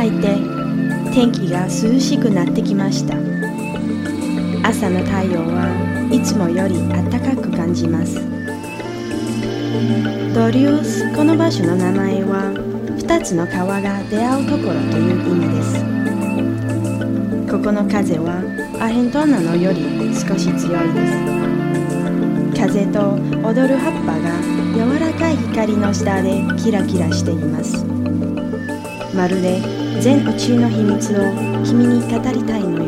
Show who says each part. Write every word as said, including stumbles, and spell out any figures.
Speaker 1: いて天気が涼しくなってきました。朝の太陽はいつもより暖かく感じます。ドリウス、この場所の名前は二つの川が出会うところという意味です。ここの風はアヘントンナのより少し強いです。風と踊る葉っぱが柔らかい光の下でキラキラしています。まるで全宇宙の秘密を君に語りたいのよ。